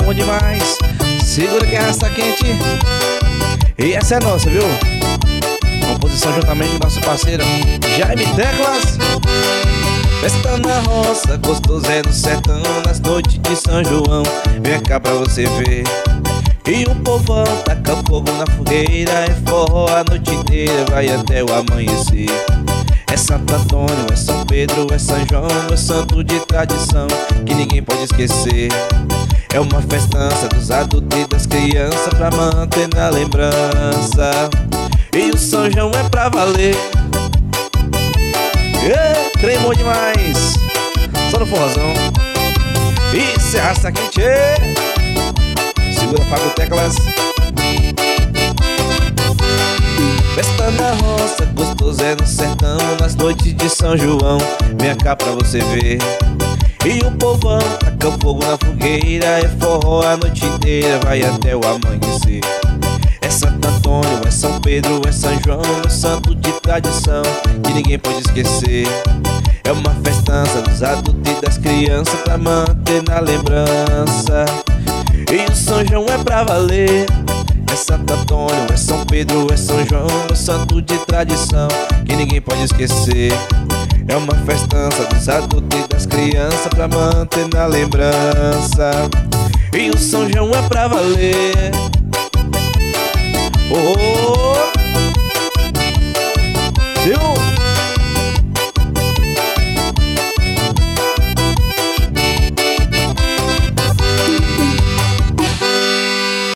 bom demais. Segura que a raça quente. E essa é nossa, viu? Composição juntamente com nosso parceiro Jaime Teclas. Festa na roça, gostoso é no sertão, nas noites de São João. Vem cá pra você ver. E o povão taca fogo na fogueira, é forró a noite inteira, vai até o amanhecer. É Santo Antônio, é São Pedro, é São João, é santo de tradição que ninguém pode esquecer. É uma festança dos adultos e das crianças pra manter na lembrança. E o São João é pra valer. Tremou demais. Só no forrozão. E se arrasta quente. Segura Fábio Teclas. Festa na roça, gostoso é no sertão, nas noites de São João. Vem cá pra você ver. E o povão taca fogo na fogueira, é forró a noite inteira, vai até o amanhecer. É Santo Antônio, é São Pedro, é São João, é santo de tradição que ninguém pode esquecer. É uma festança dos adultos e das crianças pra manter na lembrança. E o São João é pra valer. É Santo Antônio, é São Pedro, é São João, é santo de tradição que ninguém pode esquecer. É uma festança dos adultos e das crianças pra manter na lembrança. E o São João é pra valer. Oh,